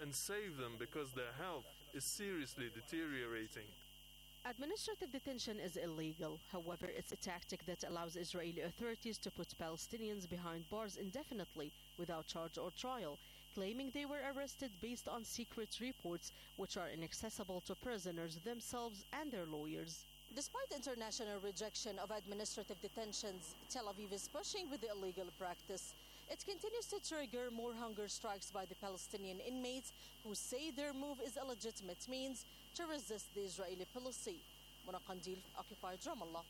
and save them because their health is seriously deteriorating. Administrative detention is illegal. However, it's a tactic that allows Israeli authorities to put Palestinians behind bars indefinitely without charge or trial, claiming they were arrested based on secret reports which are inaccessible to prisoners themselves and their lawyers. Despite international rejection of administrative detentions, Tel Aviv is pushing with the illegal practice. It continues to trigger more hunger strikes by the Palestinian inmates who say their move is a legitimate means to resist the Israeli policy. Mona Qandil, occupied Ramallah.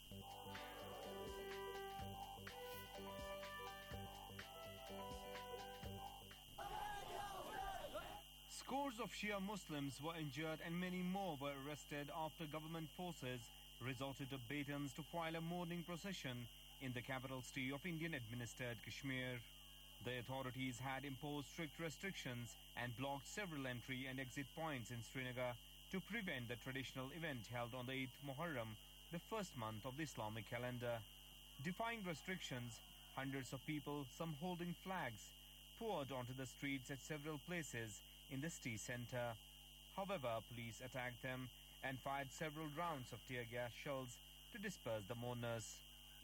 Scores of Shia Muslims were injured and many more were arrested after government forces resorted to batons to file a mourning procession in the capital city of Indian-administered Kashmir. The authorities had imposed strict restrictions and blocked several entry and exit points in Srinagar to prevent the traditional event held on the 8th Muharram, the first month of the Islamic calendar. Defying restrictions, hundreds of people, some holding flags, poured onto the streets at several places in the city centre. However, police attacked them and fired several rounds of tear gas shells to disperse the mourners.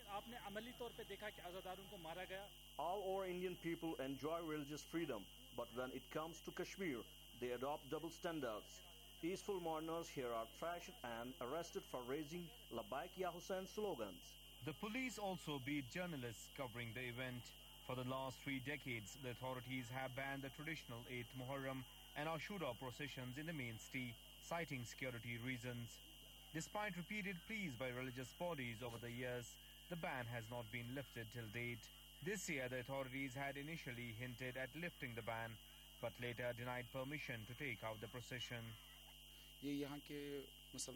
All our Indian people enjoy religious freedom, but when it comes to Kashmir, they adopt double standards. Peaceful mourners here are trashed and arrested for raising Labbaik Ya Hussain slogans. The police also beat journalists covering the event. For the last 3 decades, the authorities have banned the traditional 8th Muharram and Ashura processions in the main city, citing security reasons. Despite repeated pleas by religious bodies over the years, the ban has not been lifted till date. This year, the authorities had initially hinted at lifting the ban, but later denied permission to take out the procession. The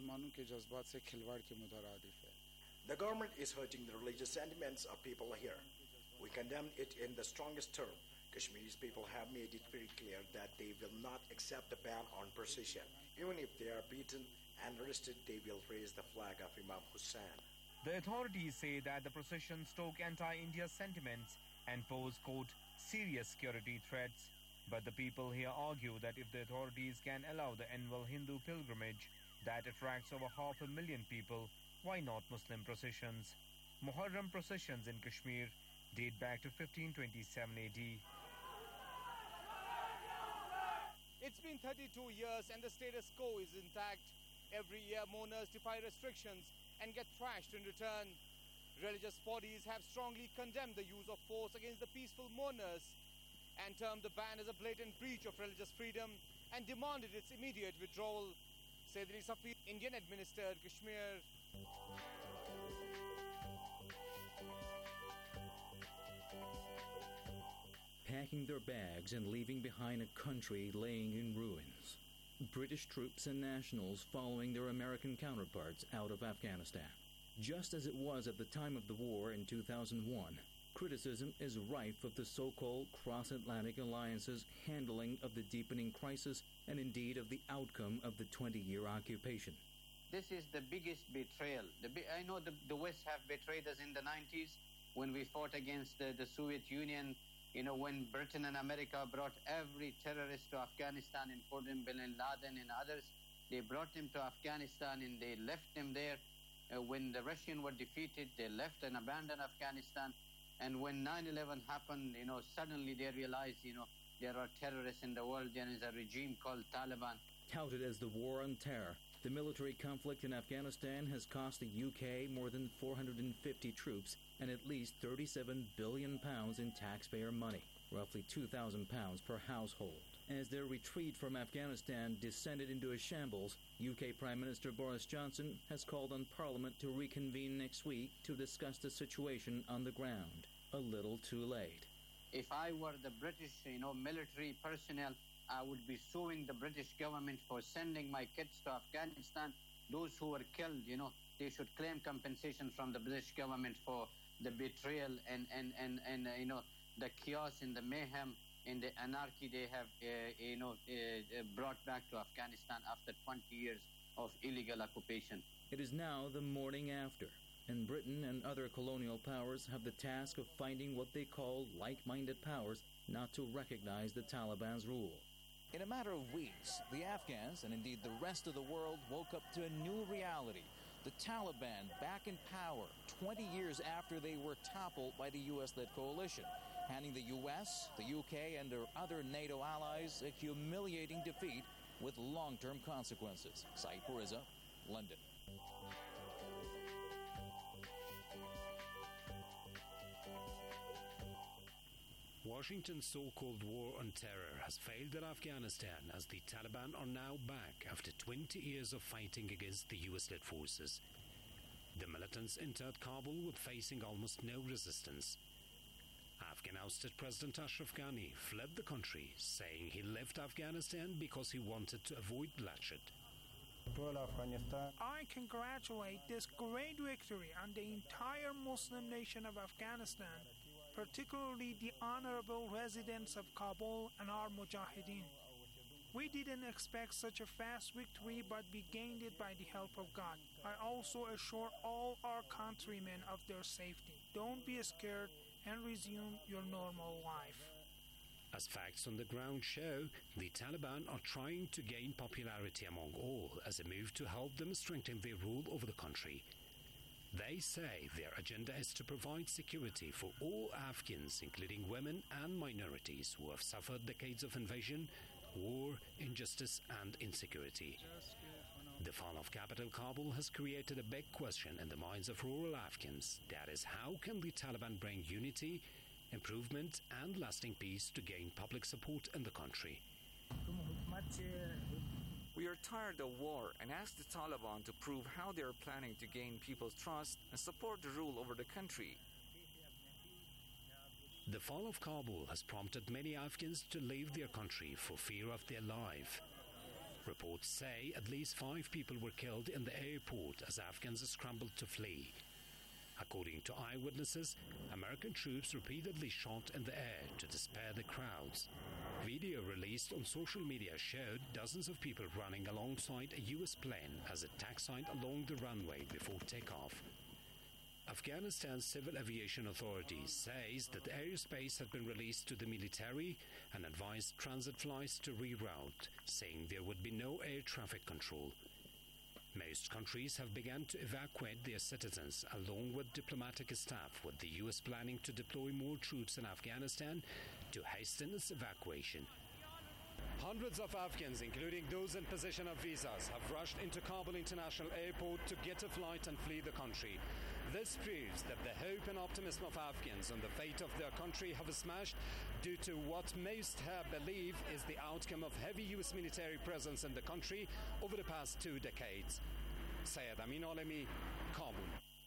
government is hurting the religious sentiments of people here. We condemn it in the strongest term. Kashmir's people have made it very clear that they will not accept the ban on procession. Even if they are beaten and arrested, they will raise the flag of Imam Hussain. The authorities say that the procession stoke anti-India sentiments and pose, quote, serious security threats. But the people here argue that if the authorities can allow the annual Hindu pilgrimage that attracts over 500,000 people, why not Muslim processions? Muharram processions in Kashmir date back to 1527 AD. It's been 32 years and the status quo is intact. Every year mourners defy restrictions and get thrashed in return. Religious bodies have strongly condemned the use of force against the peaceful mourners and termed the ban as a blatant breach of religious freedom and demanded its immediate withdrawal. Sayyid Ali Safi, Indian-administered Kashmir. Packing their bags and leaving behind a country laying in ruins. British troops and nationals following their American counterparts out of Afghanistan. Just as it was at the time of the war in 2001, criticism is rife of the so-called cross-Atlantic alliance's handling of the deepening crisis and indeed of the outcome of the 20-year occupation. This is the biggest betrayal. I know the West have betrayed us in the 90s when we fought against the Soviet Union. You know, when Britain and America brought every terrorist to Afghanistan, including bin Laden and others, they brought them to Afghanistan and they left them there. When the Russians were defeated, they left and abandoned Afghanistan. And when 9/11 happened, you know, suddenly they realized, you know, there are terrorists in the world. There is a regime called Taliban. Touted as the war on terror, the military conflict in Afghanistan has cost the UK more than 450 troops and at least £37 billion in taxpayer money, roughly £2,000 per household. As their retreat from Afghanistan descended into a shambles, UK Prime Minister Boris Johnson has called on Parliament to reconvene next week to discuss the situation on the ground. A little too late. If I were the British, military personnel, I would be suing the British government for sending my kids to Afghanistan. Those who were killed, they should claim compensation from the British government for the betrayal and the chaos and the mayhem and the anarchy they have, brought back to Afghanistan after 20 years of illegal occupation. It is now the morning after, and Britain and other colonial powers have the task of finding what they call like-minded powers not to recognize the Taliban's rule. In a matter of weeks, the Afghans, and indeed the rest of the world, woke up to a new reality. The Taliban back in power 20 years after they were toppled by the U.S.-led coalition, handing the U.S., the U.K., and their other NATO allies a humiliating defeat with long-term consequences. Saeed Puriza, London. Washington's so-called war on terror has failed in Afghanistan as the Taliban are now back after 20 years of fighting against the US-led forces. The militants entered Kabul with facing almost no resistance. Afghan ousted President Ashraf Ghani fled the country, saying he left Afghanistan because he wanted to avoid bloodshed. I congratulate this great victory on the entire Muslim nation of Afghanistan, particularly the honorable residents of Kabul and our Mujahideen. We didn't expect such a fast victory, but we gained it by the help of God. I also assure all our countrymen of their safety. Don't be scared and resume your normal life. As facts on the ground show, the Taliban are trying to gain popularity among all as a move to help them strengthen their rule over the country. They say their agenda is to provide security for all Afghans, including women and minorities who have suffered decades of invasion, war, injustice and insecurity. The fall of capital Kabul has created a big question in the minds of rural Afghans. That is, how can the Taliban bring unity, improvement and lasting peace to gain public support in the country? We are tired of war and ask the Taliban to prove how they are planning to gain people's trust and support the rule over the country. The fall of Kabul has prompted many Afghans to leave their country for fear of their life. Reports say at least 5 people were killed in the airport as Afghans scrambled to flee. According to eyewitnesses, American troops repeatedly shot in the air to disperse the crowds. Video released on social media showed dozens of people running alongside a U.S. plane as it taxied along the runway before takeoff. Afghanistan's Civil Aviation Authority says that the airspace had been released to the military and advised transit flights to reroute, saying there would be no air traffic control. Most countries have begun to evacuate their citizens along with diplomatic staff, with the U.S. planning to deploy more troops in Afghanistan to hasten its evacuation. Hundreds of Afghans, including those in possession of visas, have rushed into Kabul International Airport to get a flight and flee the country. This proves that the hope and optimism of Afghans on the fate of their country have smashed due to what most have believe is the outcome of heavy U.S. military presence in the country over the past 2 decades. Syed Amin Alemi, Kabul.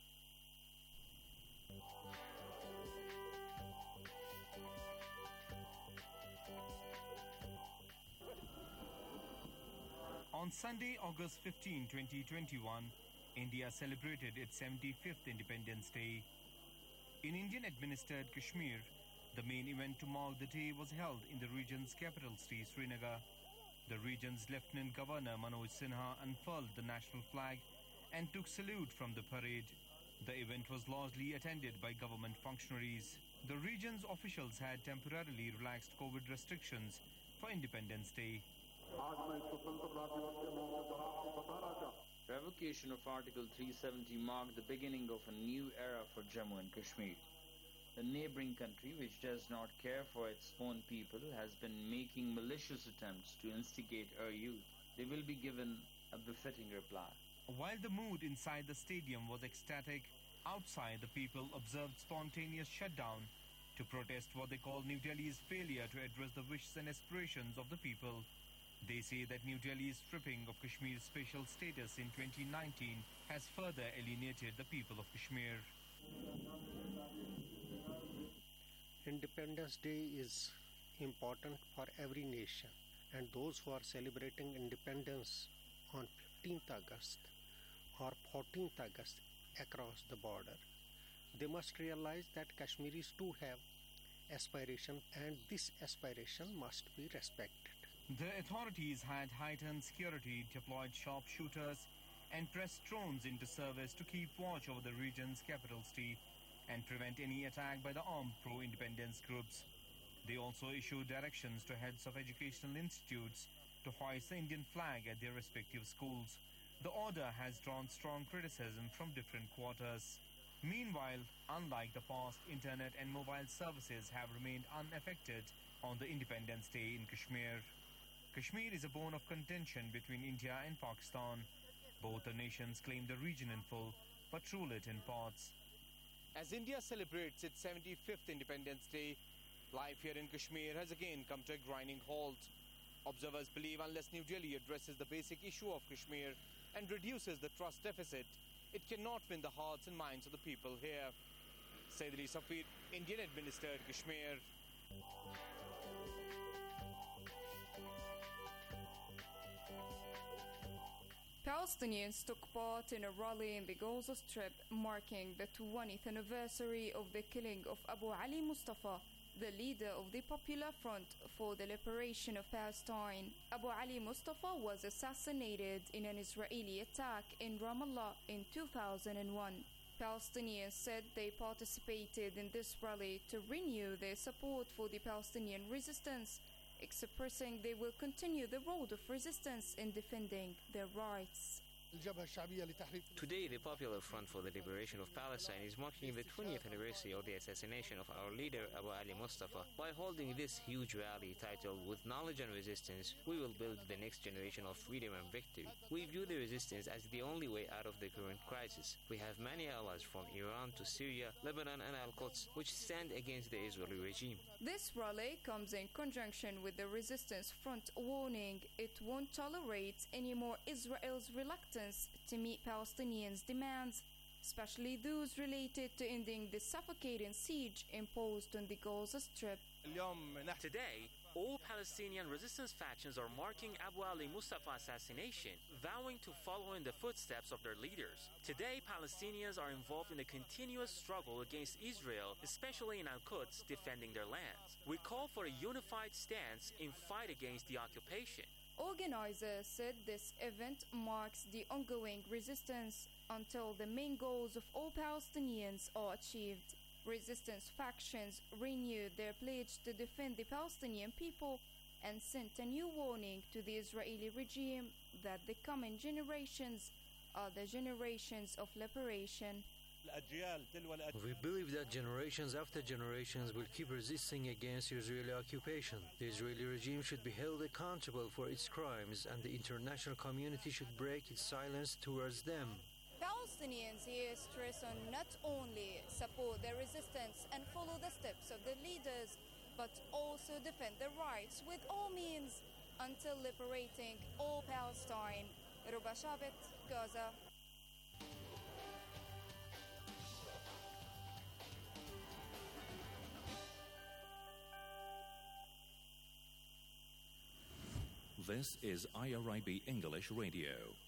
On Sunday, August 15, 2021, India celebrated its 75th Independence Day. In Indian-administered Kashmir, the main event to mark the day was held in the region's capital city, Srinagar. The region's Lieutenant Governor Manoj Sinha unfurled the national flag and took salute from the parade. The event was largely attended by government functionaries. The region's officials had temporarily relaxed COVID restrictions for Independence Day. Revocation of Article 370 marked the beginning of a new era for Jammu and Kashmir. The neighboring country, which does not care for its own people, has been making malicious attempts to instigate our youth. They will be given a befitting reply. While the mood inside the stadium was ecstatic, outside the people observed spontaneous shutdown to protest what they call New Delhi's failure to address the wishes and aspirations of the people. They say that New Delhi's stripping of Kashmir's special status in 2019 has further alienated the people of Kashmir. Independence Day is important for every nation, and those who are celebrating independence on 15th August or 14th August across the border, they must realize that Kashmiris too have aspiration, and this aspiration must be respected. The authorities had heightened security, deployed sharpshooters and pressed drones into service to keep watch over the region's capital city and prevent any attack by the armed pro-independence groups. They also issued directions to heads of educational institutes to hoist the Indian flag at their respective schools. The order has drawn strong criticism from different quarters. Meanwhile, unlike the past, internet and mobile services have remained unaffected on the Independence Day in Kashmir. Kashmir is a bone of contention between India and Pakistan. Both the nations claim the region in full, but rule it in parts. As India celebrates its 75th Independence Day, life here in Kashmir has again come to a grinding halt. Observers believe unless New Delhi addresses the basic issue of Kashmir and reduces the trust deficit, it cannot win the hearts and minds of the people here. Said Ali Safir, Indian-administered Kashmir. Palestinians took part in a rally in the Gaza Strip marking the 20th anniversary of the killing of Abu Ali Mustafa, the leader of the Popular Front for the Liberation of Palestine. Abu Ali Mustafa was assassinated in an Israeli attack in Ramallah in 2001. Palestinians said they participated in this rally to renew their support for the Palestinian resistance, expressing they will continue the road of resistance in defending their rights. Today, the Popular Front for the Liberation of Palestine is marking the 20th anniversary of the assassination of our leader Abu Ali Mustafa. By holding this huge rally titled "With Knowledge and Resistance, we will build the next generation of freedom and victory," we view the resistance as the only way out of the current crisis. We have many allies from Iran to Syria, Lebanon and Al-Quds, which stand against the Israeli regime. This rally comes in conjunction with the Resistance Front warning it won't tolerate any more Israel's reluctance to meet Palestinians' demands, especially those related to ending the suffocating siege imposed on the Gaza Strip. Today, all Palestinian resistance factions are marking Abu Ali Mustafa assassination, vowing to follow in the footsteps of their leaders. Today, Palestinians are involved in a continuous struggle against Israel, especially in Al-Quds, defending their lands. We call for a unified stance in fight against the occupation. Organizers said this event marks the ongoing resistance until the main goals of all Palestinians are achieved. Resistance factions renewed their pledge to defend the Palestinian people and sent a new warning to the Israeli regime that the coming generations are the generations of liberation. We believe that generations after generations will keep resisting against Israeli occupation. The Israeli regime should be held accountable for its crimes, and the international community should break its silence towards them. Palestinians here stress on not only support their resistance and follow the steps of their leaders, but also defend their rights with all means until liberating all Palestine. Ruba Shabit, Gaza. This is IRIB English Radio.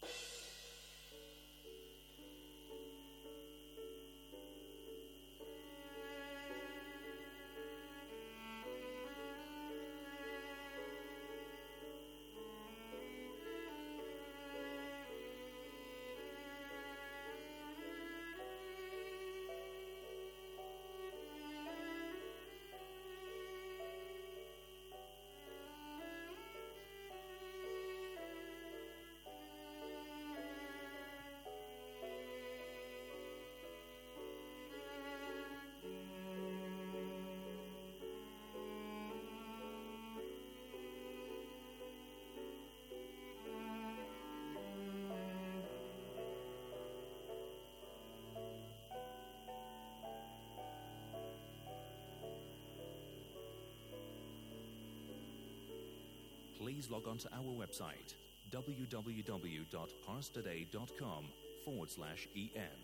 Please log on to our website, www.parstoday.com/en.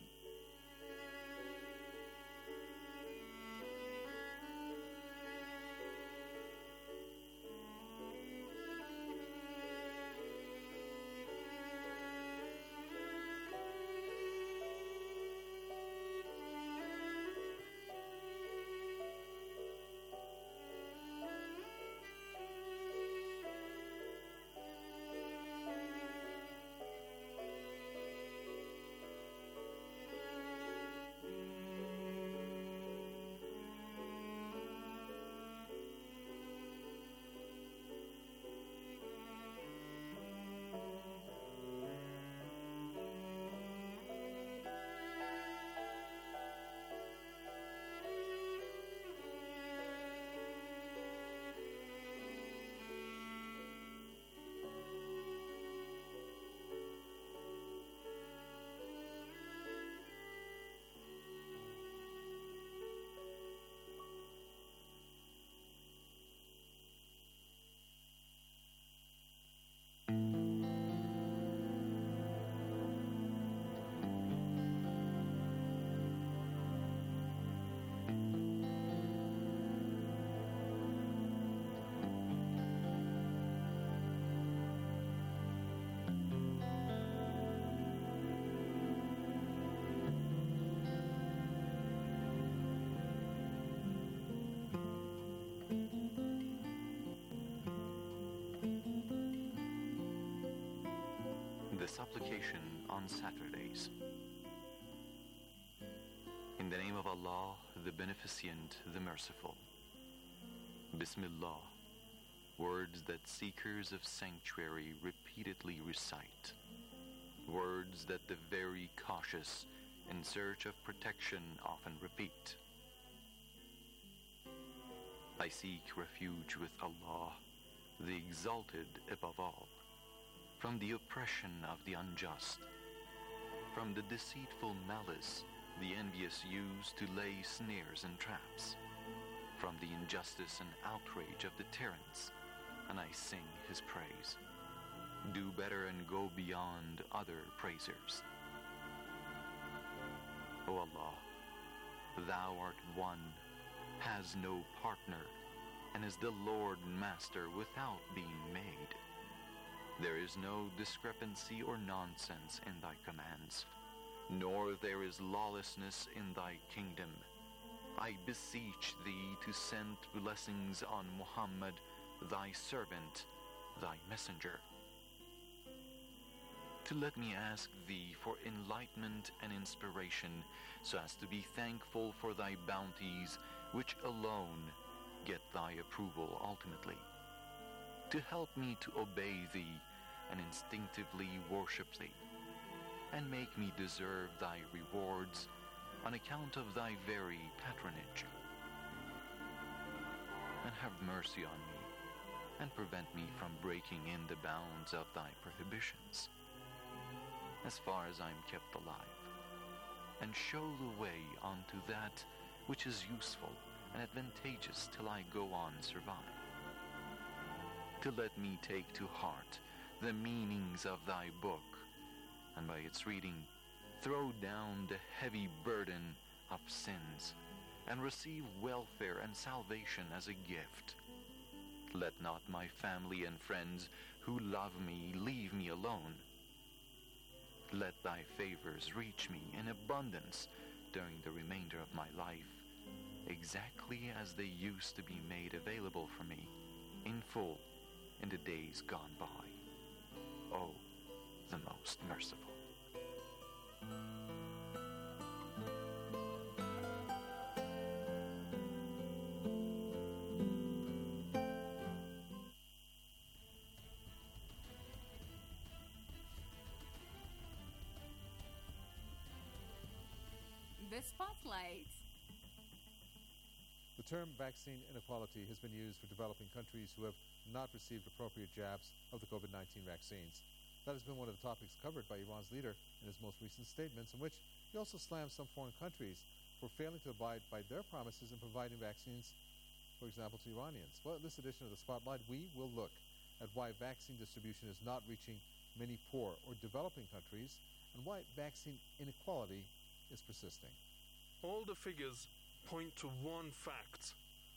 the supplication on Saturdays. In the name of Allah, the Beneficent, the Merciful. Bismillah, words that seekers of sanctuary repeatedly recite, words that the very cautious in search of protection often repeat. I seek refuge with Allah, the Exalted above all, from the oppression of the unjust, from the deceitful malice the envious use to lay snares and traps, from the injustice and outrage of the tyrants, and I sing his praise. Do better and go beyond other praisers. O Allah, Thou art one, has no partner, and is the Lord and Master without being made. There is no discrepancy or nonsense in Thy commands, nor there is lawlessness in Thy kingdom. I beseech Thee to send blessings on Muhammad, Thy servant, Thy messenger. To let me ask Thee for enlightenment and inspiration, so as to be thankful for Thy bounties, which alone get Thy approval ultimately. To help me to obey Thee and instinctively worship Thee, and make me deserve Thy rewards on account of Thy very patronage. And have mercy on me, and prevent me from breaking in the bounds of Thy prohibitions, as far as I am kept alive, and show the way unto that which is useful and advantageous till I go on survive. To let me take to heart the meanings of Thy book, and by its reading throw down the heavy burden of sins, and receive welfare and salvation as a gift. Let not my family and friends who love me leave me alone. Let Thy favors reach me in abundance during the remainder of my life, exactly as they used to be made available for me in full in the days gone by. O, the most merciful. The Spotlight. The term vaccine inequality has been used for developing countries who have not received appropriate jabs of the COVID-19 vaccines. That has been one of the topics covered by Iran's leader in his most recent statements, in which he also slammed some foreign countries for failing to abide by their promises in providing vaccines, for example, to Iranians. Well, in this edition of the Spotlight, we will look at why vaccine distribution is not reaching many poor or developing countries, and why vaccine inequality is persisting. All the figures point to one fact.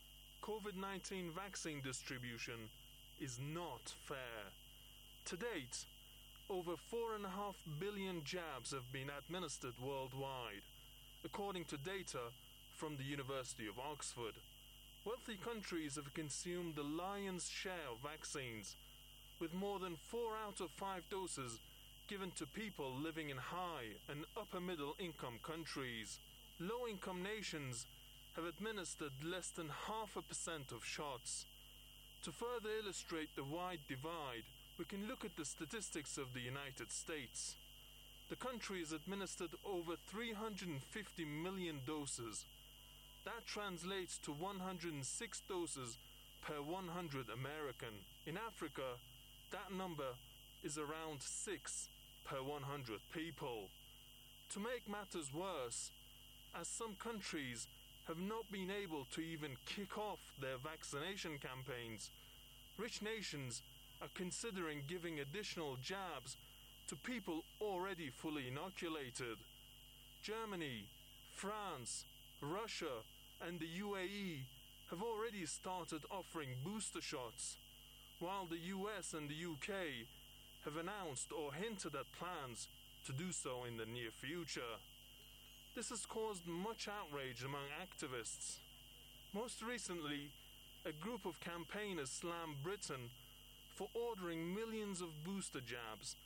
COVID-19 vaccine distribution is not fair. To date, over 4.5 billion jabs have been administered worldwide, according to data from the University of Oxford. Wealthy countries have consumed the lion's share of vaccines, with more than 4 out of 5 doses given to people living in high and upper middle income countries. Low-income nations have administered less than 0.5% of shots. To further illustrate the wide divide, we can look at the statistics of the United States. The country has administered over 350 million doses. That translates to 106 doses per 100 American. In Africa, that number is around 6 per 100 people. To make matters worse, as some countries have not been able to even kick off their vaccination campaigns, rich nations are considering giving additional jabs to people already fully inoculated. Germany, France, Russia, and the UAE have already started offering booster shots, while the US and the UK have announced or hinted at plans to do so in the near future. This has caused much outrage among activists. Most recently, a group of campaigners slammed Britain for ordering millions of booster jabs,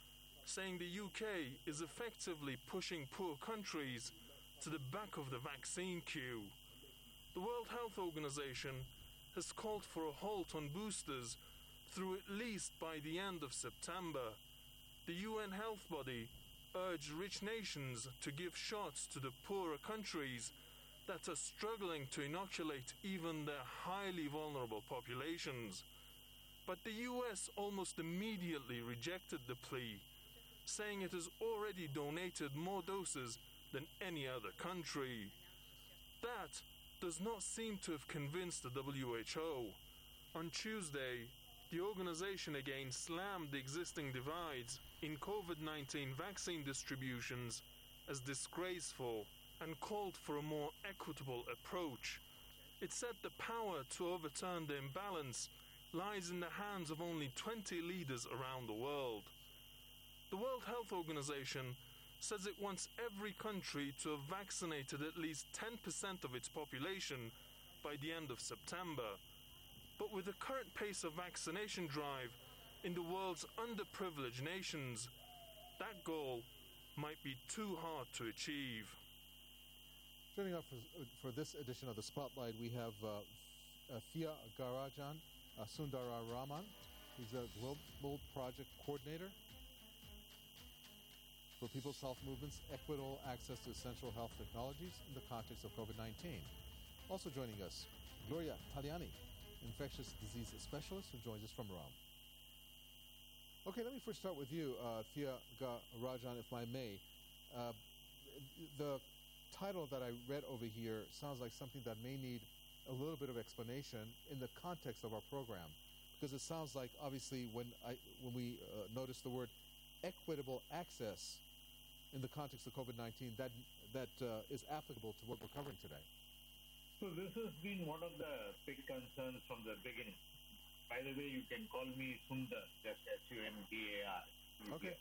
saying the UK is effectively pushing poor countries to the back of the vaccine queue. The World Health Organization has called for a halt on boosters through at least by the end of September. The UN health body urged rich nations to give shots to the poorer countries that are struggling to inoculate even their highly vulnerable populations. But the US almost immediately rejected the plea, saying it has already donated more doses than any other country. That does not seem to have convinced the WHO. On Tuesday, the organization again slammed the existing divides in COVID-19 vaccine distributions as disgraceful and called for a more equitable approach. It said the power to overturn the imbalance lies in the hands of only 20 leaders around the world. The World Health Organization says it wants every country to have vaccinated at least 10% of its population by the end of September. But with the current pace of vaccination drive in the world's underprivileged nations, that goal might be too hard to achieve. Joining us for this edition of the Spotlight, we have Thiagarajan Sundararaman. He's a Global Project Coordinator for People's Health Movement's equitable access to essential health technologies in the context of COVID-19. Also joining us, Gloria Taliani, infectious disease specialist who joins us from Rome. Okay, let me first start with you, Thiagarajan, if I may. The title that I read over here sounds like something that may need a little bit of explanation in the context of our program, because it sounds like, obviously, when we notice the word equitable access in the context of COVID-19, that is applicable to what we're covering today. So this has been one of the big concerns from the beginning. By the way, you can call me Sundar, just Sundar. Okay.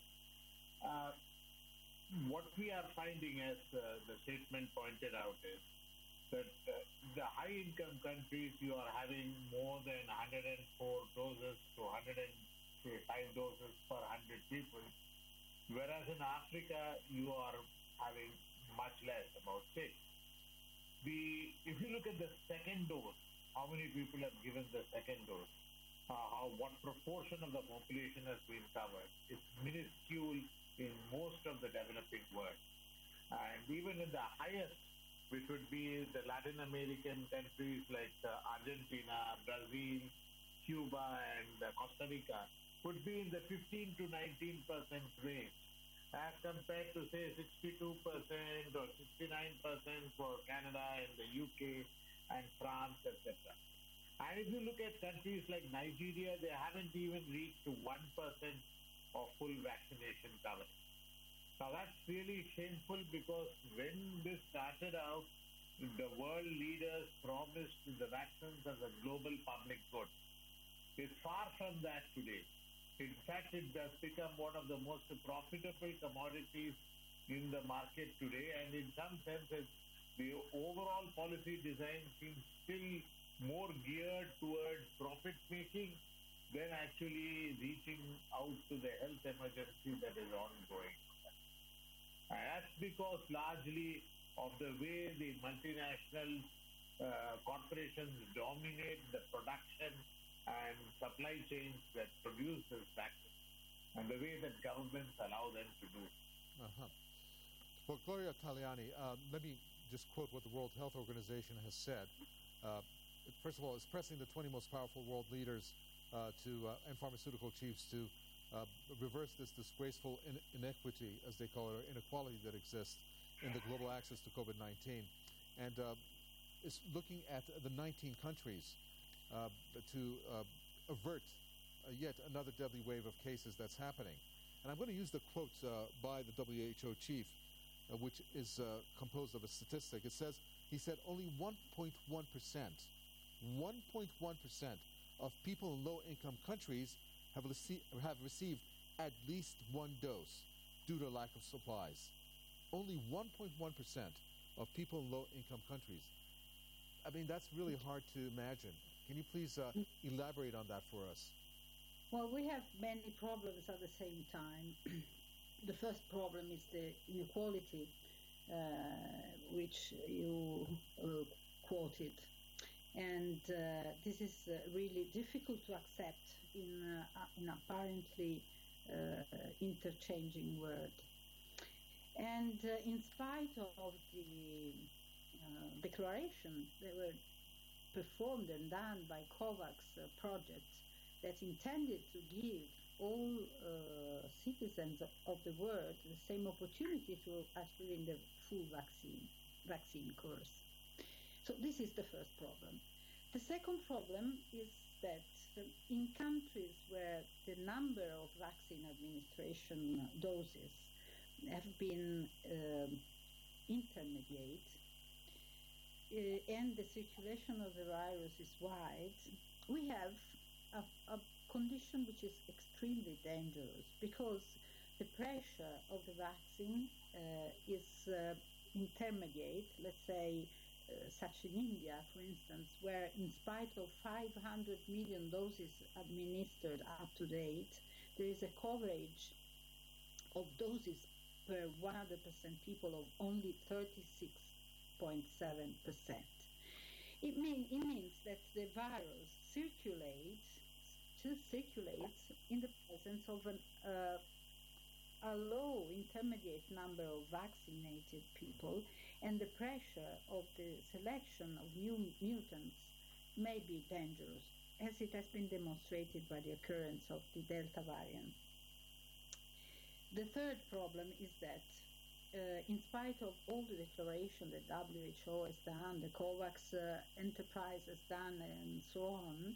What we are finding, as the statement pointed out, is that the high-income countries, you are having more than 104 doses to 105 doses per 100 people, whereas in Africa, you are having much less, about 6. If you look at the second dose, how many people have given the second dose, what proportion of the population has been covered, it's minuscule in most of the developing world. And even in the highest, which would be the Latin American countries like Argentina, Brazil, Cuba, and Costa Rica, would be in the 15 to 19% range, as compared to, say, 62% or 69% for Canada and the UK and France, etc. And if you look at countries like Nigeria, they haven't even reached to 1% of full vaccination coverage. Now that's really shameful, because when this started out, the world leaders promised the vaccines as a global public good. It's far from that today. In fact, it has become one of the most profitable commodities in the market today, and in some senses, the overall policy design seems still more geared towards profit making than actually reaching out to the health emergency that is ongoing. And that's because largely of the way the multinational corporations dominate the production and supply chains that produce this vaccine, and the way that governments allow them to do. Well, Gloria Taliani, let me just quote what the World Health Organization has said. First of all, it's pressing the 20 most powerful world leaders and pharmaceutical chiefs to reverse this disgraceful inequity, as they call it, or inequality that exists in the global access to COVID-19. And it's looking at the 19 countries to avert yet another deadly wave of cases that's happening. And I'm going to use the quote by the WHO chief, which is composed of a statistic. He said, only 1.1% of people in low-income countries have received at least one dose due to lack of supplies. Only 1.1% of people in low-income countries. I mean, that's really hard to imagine. Can you please elaborate on that for us? Well, we have many problems at the same time. The first problem is the inequality, which you quoted. And this is really difficult to accept in an apparently interchanging world. And in spite of the declaration that were performed and done by COVAX projects that intended to give all citizens of the world the same opportunity to actually in the full vaccine course. So this is the first problem. The second problem is that in countries where the number of vaccine administration doses have been intermediate and the circulation of the virus is wide, we have a condition which is extremely dangerous because the pressure of the vaccine is intermediate, let's say, such in India, for instance, where in spite of 500 million doses administered up to date, there is a coverage of doses per 100% people of only 36.7%. It means that the virus still circulates in the presence of a low intermediate number of vaccinated people, and the pressure of the selection of new mutants may be dangerous, as it has been demonstrated by the occurrence of the Delta variant. The third problem is that in spite of all the declaration that WHO has done, the COVAX enterprise has done, and so on,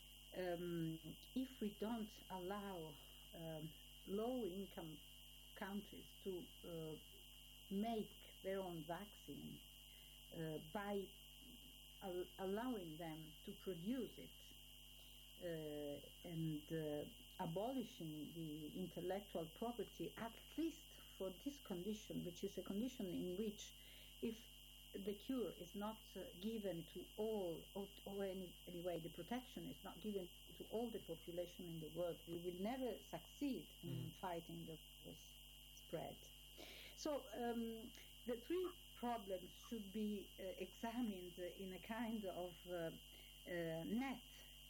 if we don't allow low-income countries to make their own vaccine by allowing them to produce it and abolishing the intellectual property, at least for this condition, which is a condition in which if the cure is not given to all, or anyway the protection is not given to all the population in the world, we will never succeed in fighting the spread. So the three problems should be examined in a kind of net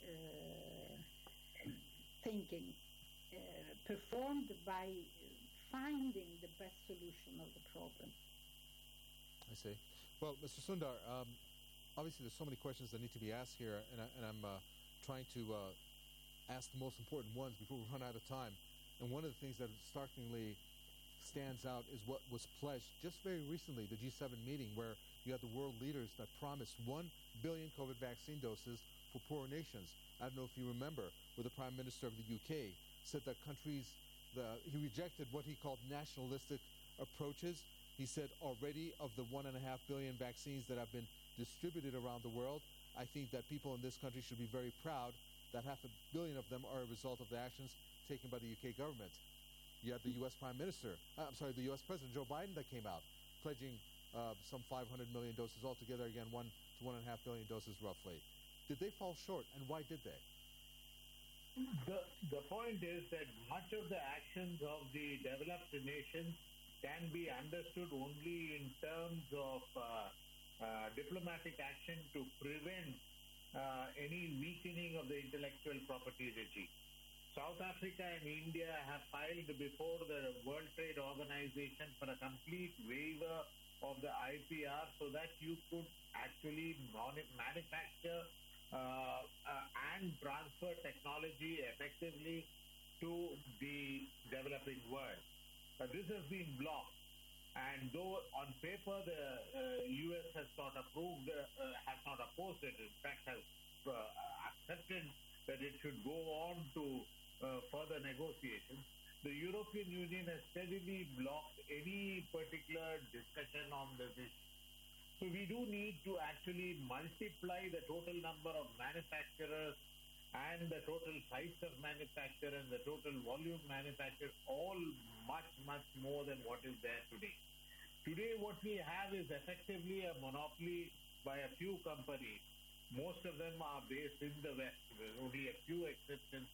thinking, performed by finding the best solution of the problem. I see. Well, Mr. Sundar, obviously there's so many questions that need to be asked here, and I'm trying to ask the most important ones before we run out of time. And one of the things that startlingly stands out is what was pledged just very recently, the G7 meeting, where you had the world leaders that promised 1 billion COVID vaccine doses for poorer nations. I don't know if you remember, where the Prime Minister of the UK said that he rejected what he called nationalistic approaches. He said already of the 1.5 billion vaccines that have been distributed around the world, I think that people in this country should be very proud that 500 million of them are a result of the actions taken by the UK government. You had the U.S. the U.S. President Joe Biden that came out pledging some 500 million doses altogether, again 1 to 1.5 billion doses roughly. Did they fall short, and why did they? The point is that much of the actions of the developed nations can be understood only in terms of diplomatic action to prevent any weakening of the intellectual property regime. South Africa and India have filed before the World Trade Organization for a complete waiver of the IPR so that you could actually manufacture and transfer technology effectively to the developing world. This has been blocked, and though on paper the US has not approved, has not opposed it, in fact has accepted that it should go on to further negotiations, the European Union has steadily blocked any particular discussion on this issue. So we do need to actually multiply the total number of manufacturers and the total size of manufacture and the total volume manufactured, all much, much more than what is there today. Today what we have is effectively a monopoly by a few companies. Most of them are based in the West. There's only a few exceptions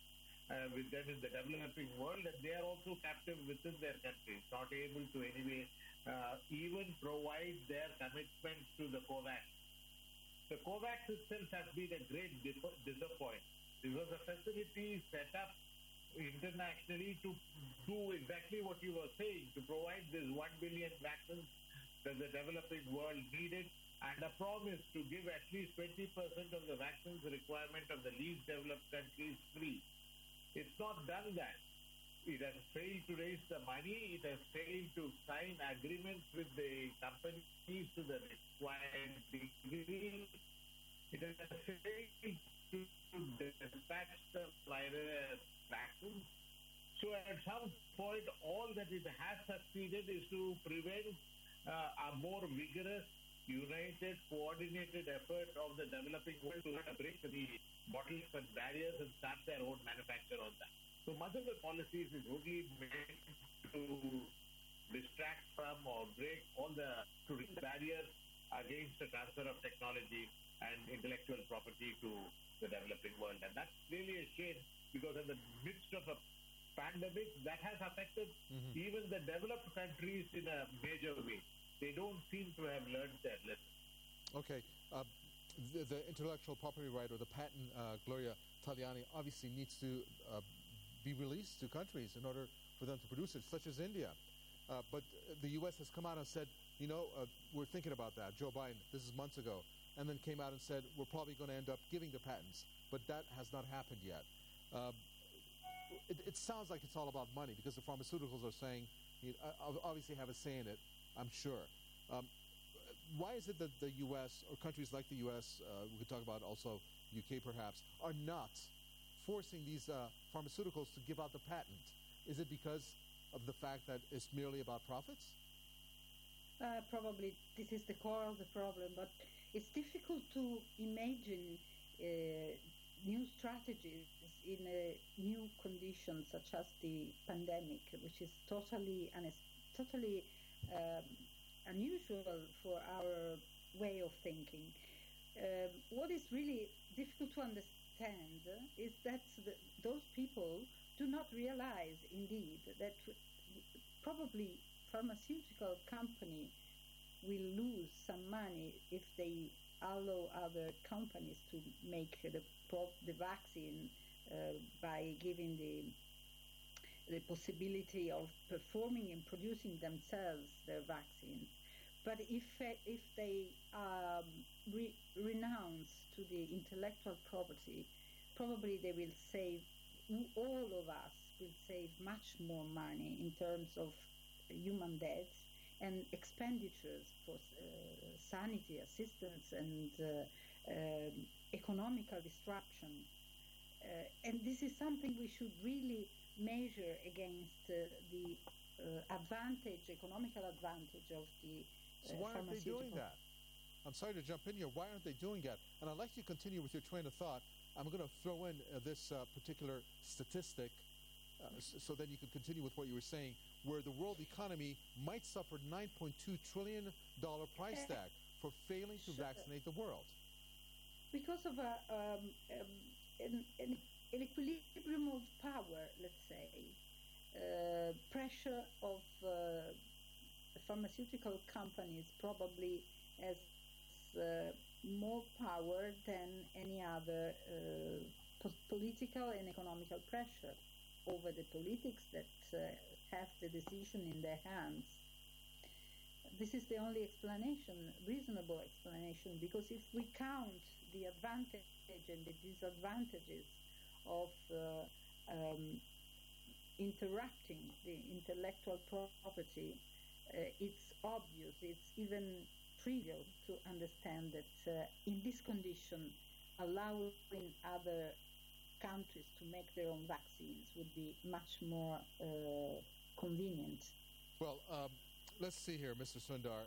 with them in the developing world, and they are also captive within their countries, not able to anyway even provide their commitments to the COVAX. The COVAX itself has been a great disappointment. This was a facility set up internationally to do exactly what you were saying, to provide these 1 billion vaccines that the developing world needed, and a promise to give at least 20% of the vaccines requirement of the least developed countries free. It's not done that. It has failed to raise the money. It has failed to sign agreements with the companies to the required degree. It has failed to dispatch the virus vaccines. So at some point, all that it has succeeded is to prevent a more vigorous, united, coordinated effort of the developing world to break the bottlenecks and barriers and start their own manufacture on that. So much of the policies is only meant to distract from or break all the barriers against the transfer of technology and intellectual property to the developing world. And that's really a shame, because in the midst of a pandemic, that has affected even the developed countries in a major way. They don't seem to have learned their lesson. Okay. The intellectual property right, or the patent, Gloria Taliani, obviously needs to be released to countries in order for them to produce it, such as India. But the U.S. has come out and said, we're thinking about that. Joe Biden, this is months ago, and then came out and said, we're probably going to end up giving the patents. But that has not happened yet. It sounds like it's all about money, because the pharmaceuticals are saying, obviously have a say in it, I'm sure. Why is it that the U.S. or countries like the U.S., we could talk about also UK perhaps, are not forcing these pharmaceuticals to give out the patent? Is it because of the fact that it's merely about profits? Probably this is the core of the problem, but it's difficult to imagine new strategies in new conditions such as the pandemic, which is totally unusual for our way of thinking. What is really difficult to understand is that those people do not realize, indeed, that probably pharmaceutical company will lose some money if they allow other companies to make the vaccine by giving the possibility of performing and producing themselves their vaccines. But if they renounce to the intellectual property, probably they will save, all of us will save much more money in terms of human deaths and expenditures for sanity assistance and economical disruption. And this is something we should really measure against the economical advantage of the So why aren't they doing that? I'm sorry to jump in here. Why aren't they doing that? And I'd like you to continue with your train of thought. I'm going to throw in this particular statistic so then you can continue with what you were saying, where the world economy might suffer $9.2 trillion price tag for failing to vaccinate the world. Because of an equilibrium of power, let's say, pressure of pharmaceutical companies probably has more power than any other political and economical pressure over the politics that have the decision in their hands. This is the only explanation, reasonable explanation, because if we count the advantage and the disadvantages of interrupting the intellectual property, it's obvious, it's even trivial to understand that in this condition, allowing other countries to make their own vaccines would be much more convenient. Well, let's see here, Mr. Sundar.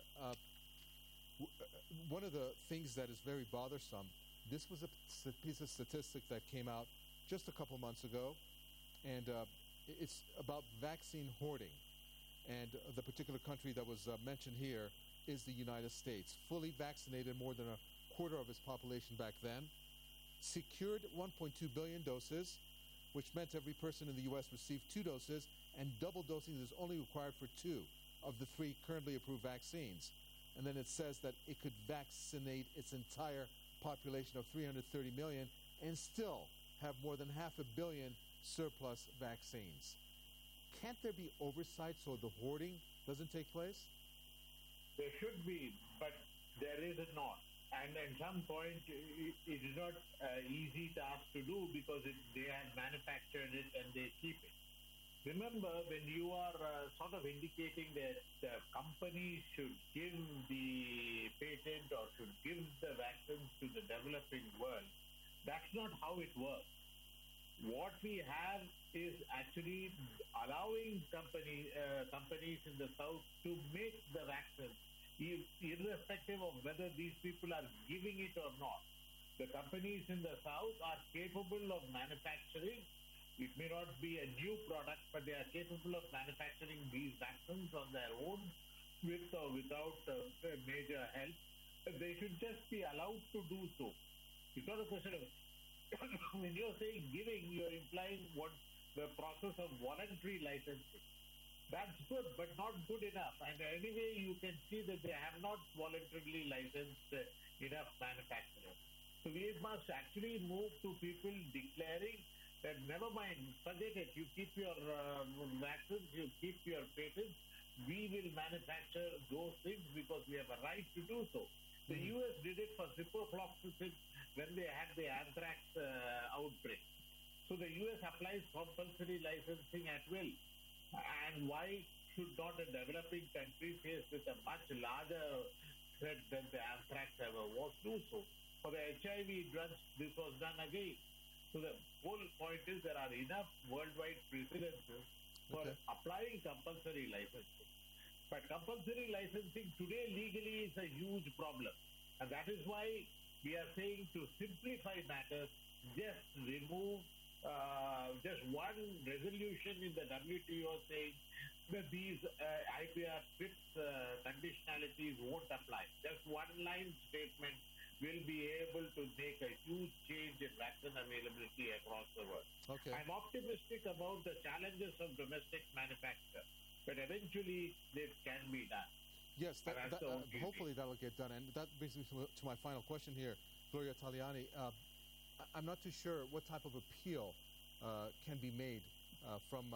One of the things that is very bothersome, this was a piece of statistic that came out just a couple months ago, and it's about vaccine hoarding. And the particular country that was mentioned here is the United States. Fully vaccinated more than a quarter of its population back then, secured 1.2 billion doses, which meant every person in the U.S. received 2 doses, and double dosing is only required for 2 of the 3 currently approved vaccines. And then it says that it could vaccinate its entire population of 330 million and still have more than 500 million surplus vaccines. Can't there be oversight so the hoarding doesn't take place? There should be, but there is not. And at some point, it is not easy task to do because they have manufactured it and they keep it. Remember, when you are sort of indicating that companies should give the patent or should give the vaccines to the developing world, that's not how it works. What we have is actually allowing companies in the South to make the vaccines, irrespective of whether these people are giving it or not. The companies in the South are capable of manufacturing. It may not be a new product, but they are capable of manufacturing these vaccines on their own with or without major help. They should just be allowed to do so. It's not a question of, when you're saying giving, you're implying what the process of voluntary licensing. That's good, but not good enough. And anyway, you can see that they have not voluntarily licensed enough manufacturers. So we must actually move to people declaring that never mind, forget it, you keep your vaccines, you keep your patents, we will manufacture those things because we have a right to do so. The US did it for ciprofloxacin when they had the anthrax outbreak. So the US applies compulsory licensing at will. And why should not a developing country faced with a much larger threat than the anthrax ever was do so? For the HIV drugs, this was done again. So the whole point is there are enough worldwide precedences for applying compulsory licensing. But compulsory licensing today legally is a huge problem. And that is why we are saying to simplify matters, just remove just one resolution in the WTO saying that these IPR TRIPS conditionalities won't apply. Just one line statement will be able to make a huge change in vaccine availability across the world. Okay. I'm optimistic about the challenges of domestic manufacture, but eventually this can be done. Yes, hopefully that'll get done. And that brings me to my final question here, Gloria Taliani. I'm not too sure what type of appeal can be made from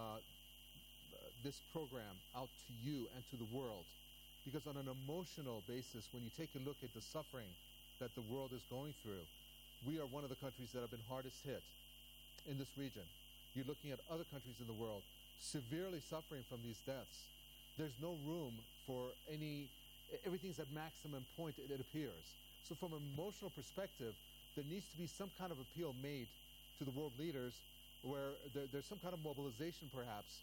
this program out to you and to the world. Because on an emotional basis, when you take a look at the suffering that the world is going through, we are one of the countries that have been hardest hit in this region. You're looking at other countries in the world severely suffering from these deaths. There's no room for everything's at maximum point, it appears. So from an emotional perspective, there needs to be some kind of appeal made to the world leaders where there's some kind of mobilization perhaps.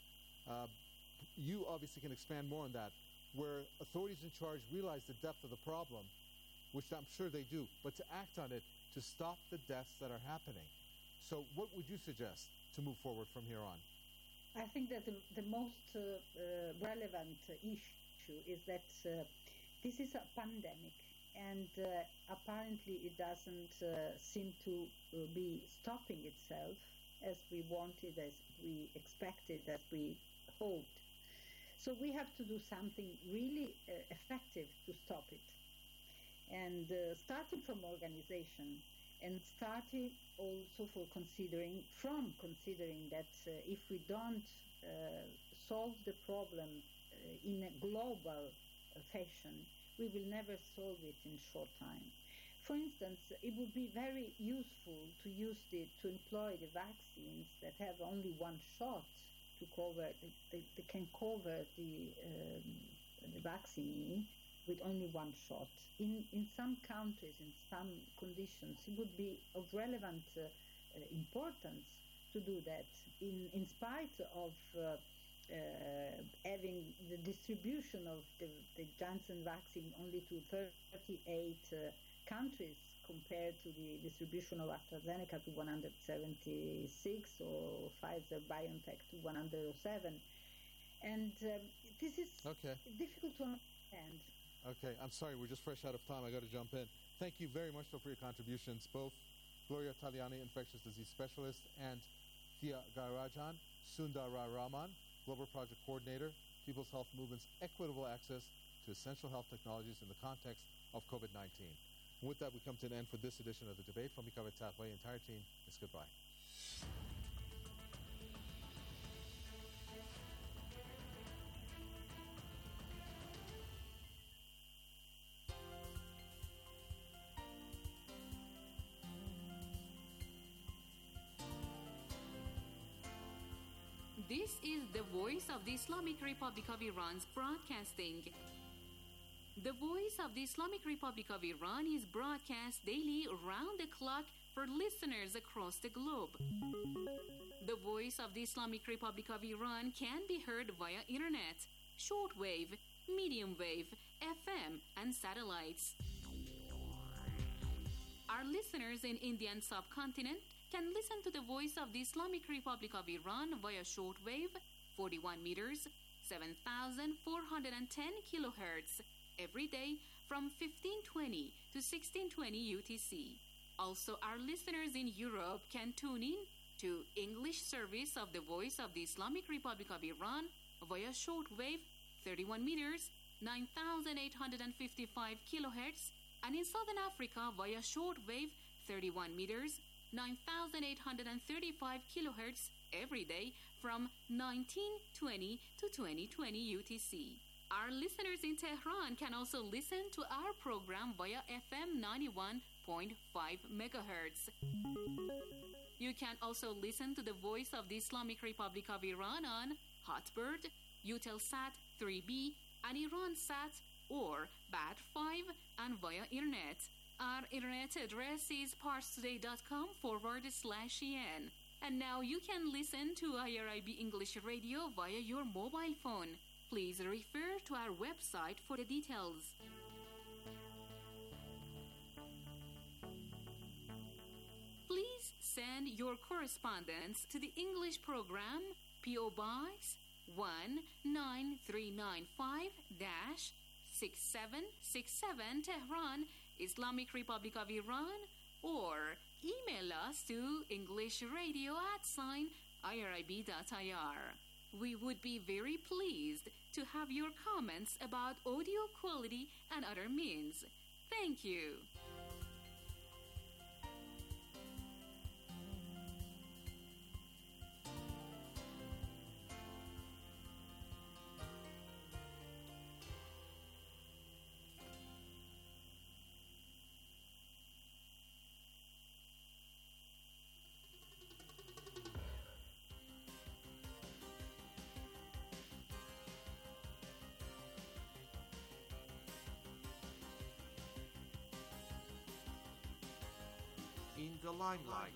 You obviously can expand more on that, where authorities in charge realize the depth of the problem, which I'm sure they do, but to act on it to stop the deaths that are happening. So what would you suggest to move forward from here on? I think that the most relevant issue is that this is a pandemic, and apparently it doesn't seem to be stopping itself as we wanted, as we expected, as we hoped. So we have to do something really effective to stop it. And starting from organization, and starting also considering that if we don't solve the problem in a global fashion, we will never solve it in short time. For instance, it would be very useful to employ the vaccines that have only one shot to cover. They can cover the vaccine with only one shot. In some countries, in some conditions, it would be of relevant importance to do that. In spite of having the distribution of the Janssen vaccine only to 38 countries compared to the distribution of AstraZeneca to 176 or Pfizer-BioNTech to 107. And this is difficult to understand. Okay, I'm sorry, we're just fresh out of time. I got to jump in. Thank you very much for your contributions, both Gloria Taliani, infectious disease specialist, and Thiagarajan Sundararaman, Global Project Coordinator, People's Health Movement's equitable access to essential health technologies in the context of COVID-19. And with that, we come to an end for this edition of the debate. From Mikavet Tatway, entire team, it's goodbye. This is the voice of the Islamic Republic of Iran's broadcasting. The voice of the Islamic Republic of Iran is broadcast daily around the clock for listeners across the globe. The voice of the Islamic Republic of Iran can be heard via internet, shortwave, medium wave, FM, and satellites. Our listeners in Indian subcontinent can listen to the voice of the Islamic Republic of Iran via shortwave, 41 meters, 7,410 kilohertz, every day from 1520 to 1620 UTC. Also, our listeners in Europe can tune in to English service of the voice of the Islamic Republic of Iran via shortwave, 31 meters, 9,855 kilohertz, and in Southern Africa via shortwave, 31 meters, 9,835 kilohertz every day from 1920 to 2020 UTC. Our listeners in Tehran can also listen to our program via FM 91.5 megahertz. You can also listen to the voice of the Islamic Republic of Iran on Hotbird, Eutelsat 3B, and IranSat or BAT5 and via internet. Our internet address is parstoday.com/en. And now you can listen to IRIB English Radio via your mobile phone. Please refer to our website for the details. Please send your correspondence to the English program, P.O. Box 19395-6767 Tehran, Islamic Republic of Iran, or email us to englishradio@irib.ir. We would be very pleased to have your comments about audio quality and other means. Thank you. In the limelight.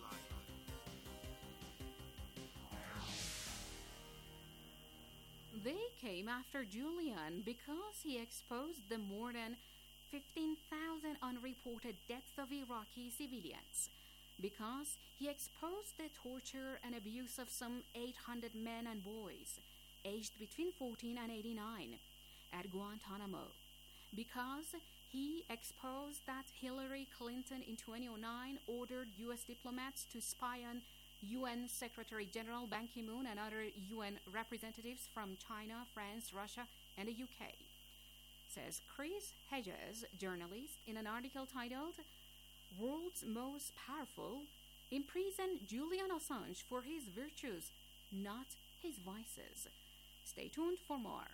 They came after Julian because he exposed the more than 15,000 unreported deaths of Iraqi civilians, because he exposed the torture and abuse of some 800 men and boys aged between 14 and 89 at Guantanamo, because he exposed that Hillary Clinton in 2009 ordered U.S. diplomats to spy on UN Secretary General Ban Ki-moon and other UN representatives from China, France, Russia, and the UK. Says Chris Hedges, journalist, in an article titled World's Most Powerful, imprisoned Julian Assange for his virtues, not his vices. Stay tuned for more.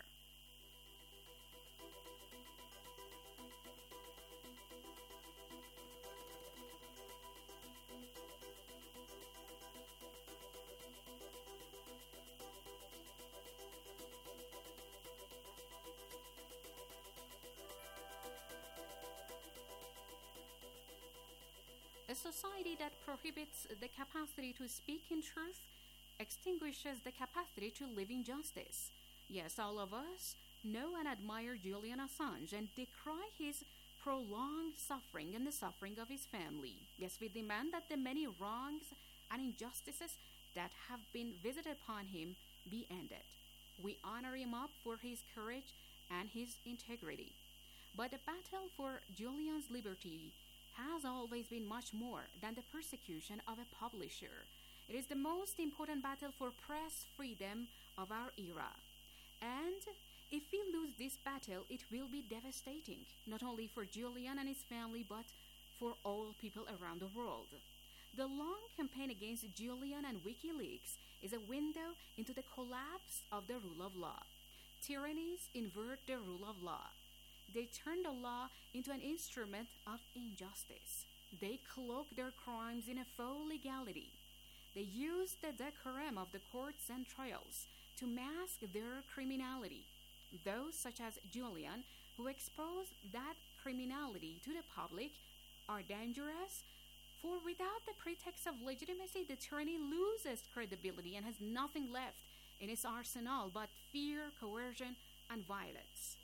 A society that prohibits the capacity to speak in truth extinguishes the capacity to live in justice. Yes, all of us know and admire Julian Assange and decry his prolonged suffering and the suffering of his family. Yes, we demand that the many wrongs and injustices that have been visited upon him be ended. We honor him up for his courage and his integrity. But the battle for Julian's liberty has always been much more than the persecution of a publisher. It is the most important battle for press freedom of our era. And if we lose this battle, it will be devastating, not only for Julian and his family, but for all people around the world. The long campaign against Julian and WikiLeaks is a window into the collapse of the rule of law. Tyrannies invert the rule of law. They turn the law into an instrument of injustice. They cloak their crimes in a faux legality. They use the decorum of the courts and trials to mask their criminality. Those such as Julian, who expose that criminality to the public, are dangerous, for without the pretext of legitimacy, the tyranny loses credibility and has nothing left in its arsenal but fear, coercion, and violence.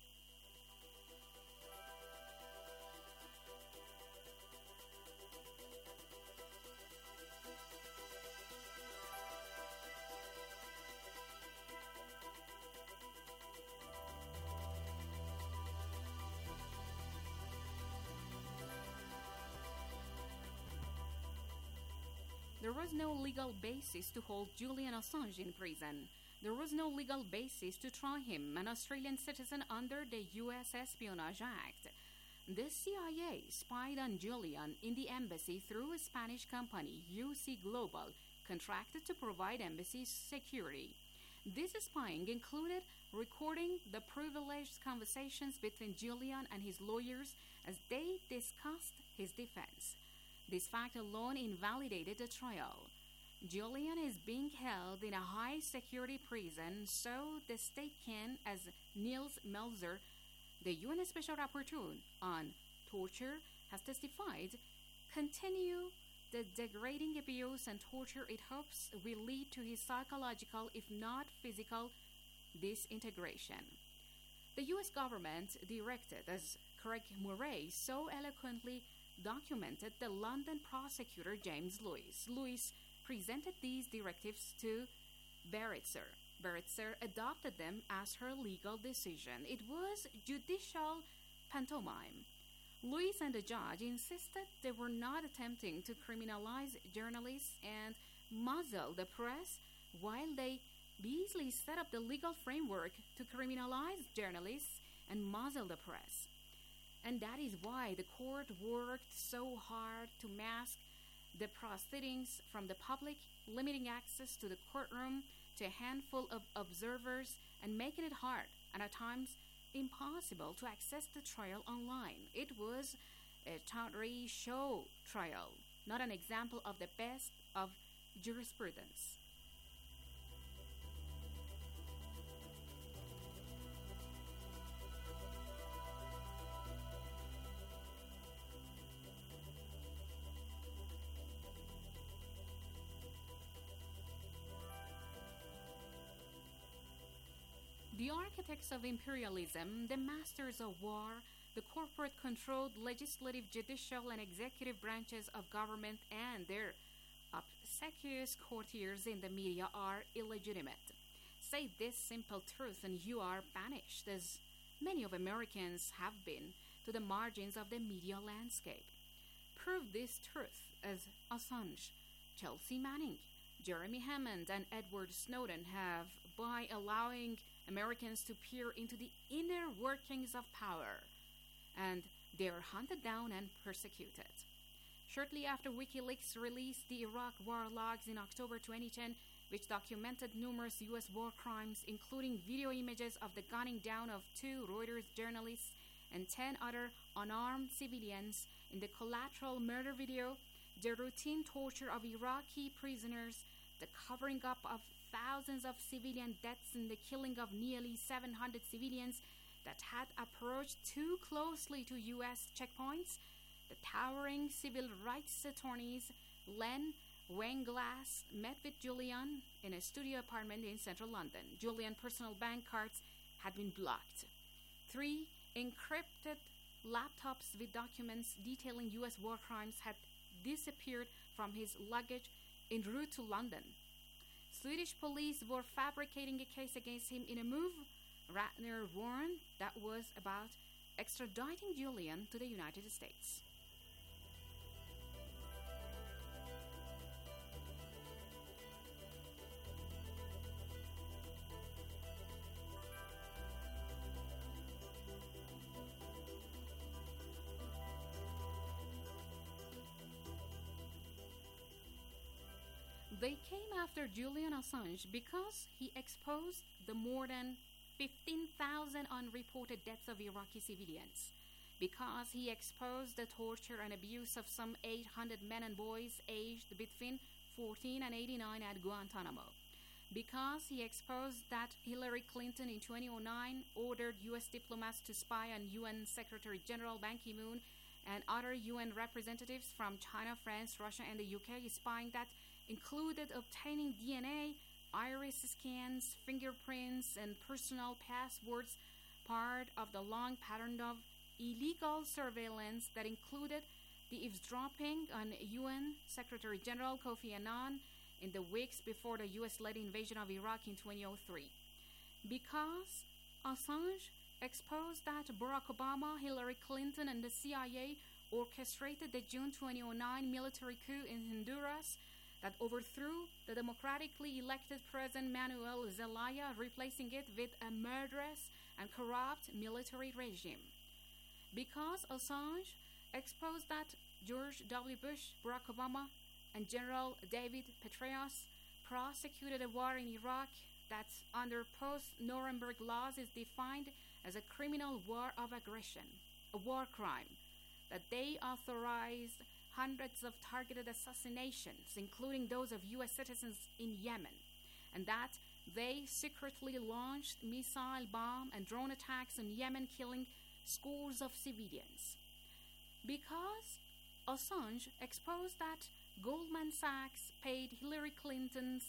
There was no legal basis to hold Julian Assange in prison. There was no legal basis to try him, an Australian citizen, under the U.S. Espionage Act. The CIA spied on Julian in the embassy through a Spanish company, UC Global, contracted to provide embassy security. This spying included recording the privileged conversations between Julian and his lawyers as they discussed his defense. This fact alone invalidated the trial. Julian is being held in a high-security prison, so the state can, as Niels Melzer, the UN Special Rapporteur on Torture, has testified, continue the degrading abuse and torture it hopes will lead to his psychological, if not physical, disintegration. The U.S. government directed, as Craig Murray so eloquently documented, the London prosecutor James Lewis. Lewis presented these directives to Beretzer. Beretzer adopted them as her legal decision. It was judicial pantomime. Lewis and the judge insisted they were not attempting to criminalize journalists and muzzle the press, while they easily set up the legal framework to criminalize journalists and muzzle the press. And that is why the court worked so hard to mask the proceedings from the public, limiting access to the courtroom to a handful of observers and making it hard and at times impossible to access the trial online. It was a tawdry show trial, not an example of the best of jurisprudence. The architects of imperialism, the masters of war, the corporate-controlled legislative, judicial, and executive branches of government, and their obsequious courtiers in the media are illegitimate. Say this simple truth and you are banished, as many of Americans have been, to the margins of the media landscape. Prove this truth as Assange, Chelsea Manning, Jeremy Hammond, and Edward Snowden have by allowing Americans to peer into the inner workings of power, and they are hunted down and persecuted. Shortly after WikiLeaks released the Iraq war logs in October 2010, which documented numerous U.S. war crimes, including video images of the gunning down of 2 Reuters journalists and 10 other unarmed civilians in the collateral murder video, the routine torture of Iraqi prisoners, the covering up of thousands of civilian deaths and the killing of nearly 700 civilians that had approached too closely to U.S. checkpoints, the towering civil rights attorneys Len Weinglass met with Julian in a studio apartment in central London. Julian's personal bank cards had been blocked. 3 encrypted laptops with documents detailing U.S. war crimes had disappeared from his luggage en route to London. Swedish police were fabricating a case against him in a move Ratner warned that was about extraditing Julian to the United States. They came after Julian Assange because he exposed the more than 15,000 unreported deaths of Iraqi civilians, because he exposed the torture and abuse of some 800 men and boys aged between 14 and 89 at Guantanamo, because he exposed that Hillary Clinton in 2009 ordered U.S. diplomats to spy on UN Secretary General Ban Ki-moon and other UN representatives from China, France, Russia, and the UK, spying that included obtaining DNA, iris scans, fingerprints, and personal passwords, part of the long pattern of illegal surveillance that included the eavesdropping on UN Secretary General Kofi Annan in the weeks before the US-led invasion of Iraq in 2003. Because Assange exposed that Barack Obama, Hillary Clinton, and the CIA orchestrated the June 2009 military coup in Honduras that overthrew the democratically elected President Manuel Zelaya, replacing it with a murderous and corrupt military regime. Because Assange exposed that George W. Bush, Barack Obama, and General David Petraeus prosecuted a war in Iraq that under post-Nuremberg laws is defined as a criminal war of aggression, a war crime, that they authorized hundreds of targeted assassinations, including those of U.S. citizens in Yemen, and that they secretly launched missile bomb and drone attacks in Yemen, killing scores of civilians. Because Assange exposed that Goldman Sachs paid Hillary Clinton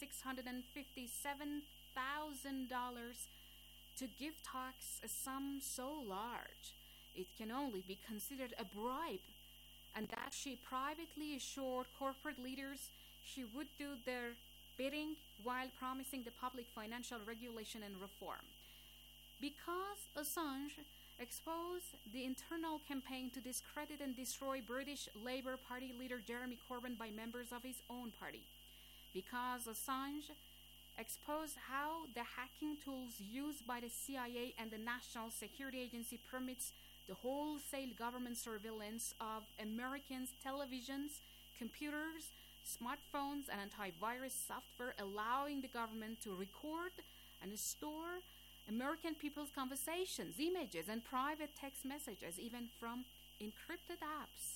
$657,000 to give talks, a sum so large it can only be considered a bribe, and that she privately assured corporate leaders she would do their bidding while promising the public financial regulation and reform. Because Assange exposed the internal campaign to discredit and destroy British Labour Party leader Jeremy Corbyn by members of his own party. Because Assange exposed how the hacking tools used by the CIA and the National Security Agency permits the wholesale government surveillance of Americans' televisions, computers, smartphones, and antivirus software, allowing the government to record and store American people's conversations, images, and private text messages, even from encrypted apps.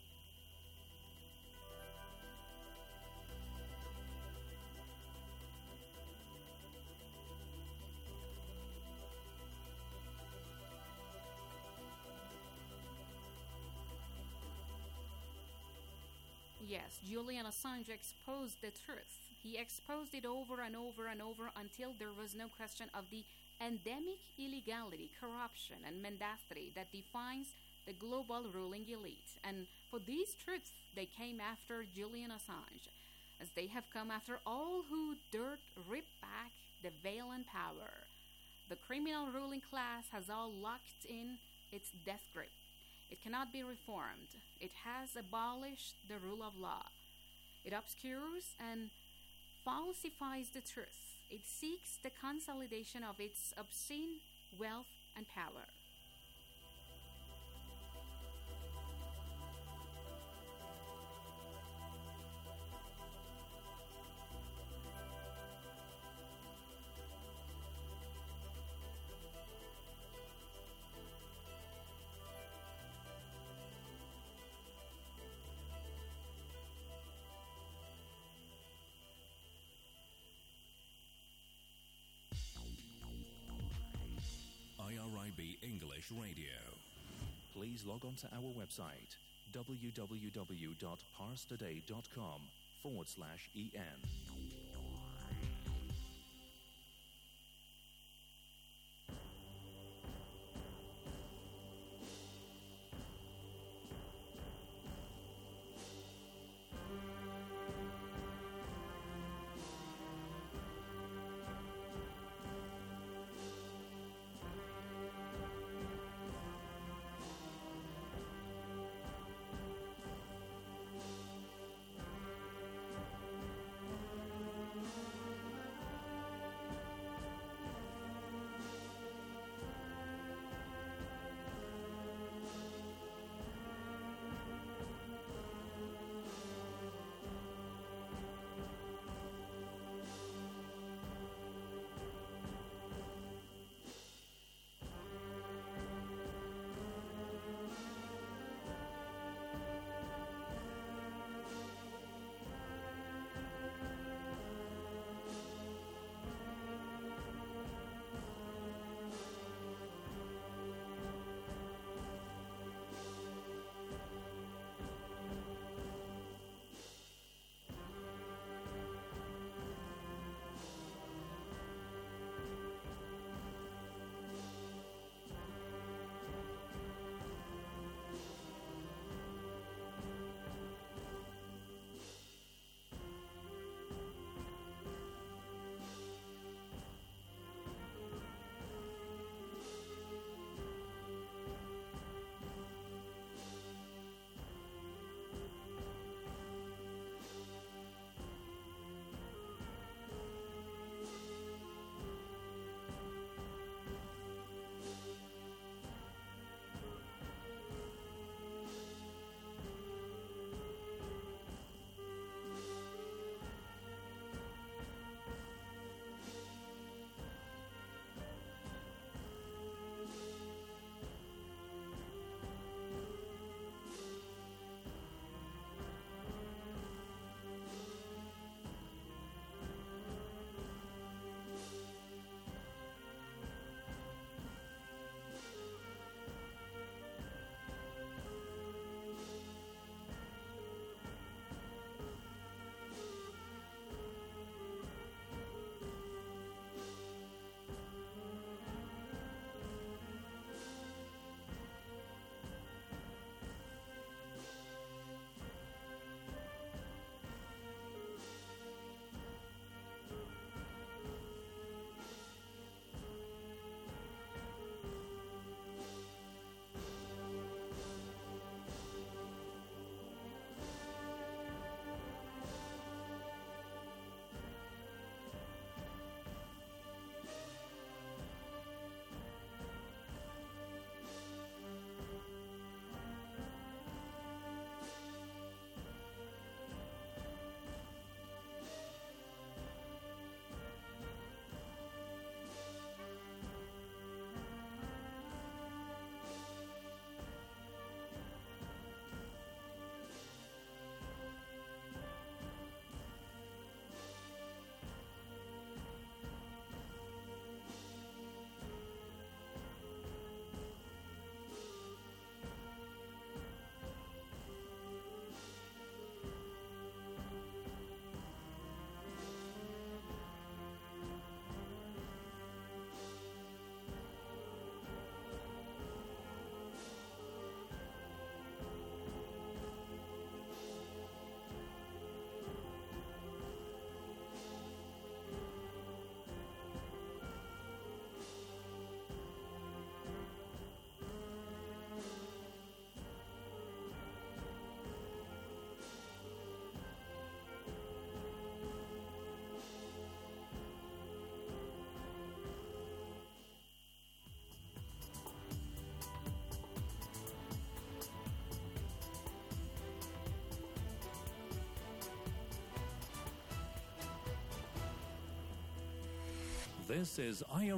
Yes, Julian Assange exposed the truth. He exposed it over and over and over until there was no question of the endemic illegality, corruption, and mendacity that defines the global ruling elite. And for these truths, they came after Julian Assange, as they have come after all who dared rip back the veil and power. The criminal ruling class has all locked in its death grip. It cannot be reformed. It has abolished the rule of law. It obscures and falsifies the truth. It seeks the consolidation of its obscene wealth and power. IRIB English Radio. Please log on to our website www.parstoday.com/en. This is IRIB